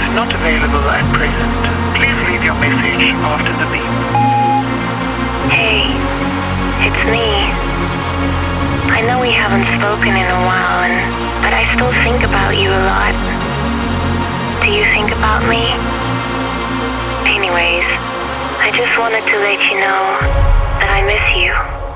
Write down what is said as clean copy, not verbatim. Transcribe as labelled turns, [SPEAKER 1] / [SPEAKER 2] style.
[SPEAKER 1] not available at present. Please leave your message after the beep.
[SPEAKER 2] Hey, it's me. I know we haven't spoken in a while, but I still think about you a lot. Do you think about me? Anyways, I just wanted to let you know that I miss you.